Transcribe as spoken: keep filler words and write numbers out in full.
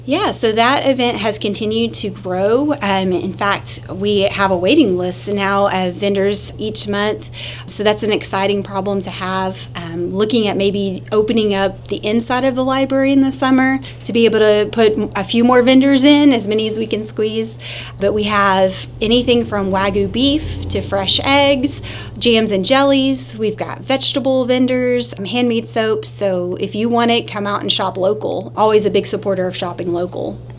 Yeah, so that event has continued to grow. Um, in fact, we have a waiting list now of vendors each month. So that's an exciting problem to have. Um, looking at maybe opening up the inside of the library in the summer to be able to put a few more vendors in, as many as we can squeeze. But we have anything from Wagyu beef to fresh eggs, jams and jellies. We've got vegetable vendors, um, handmade soaps. So if you want it, come out and shop local. Always a big supporter of shopping local.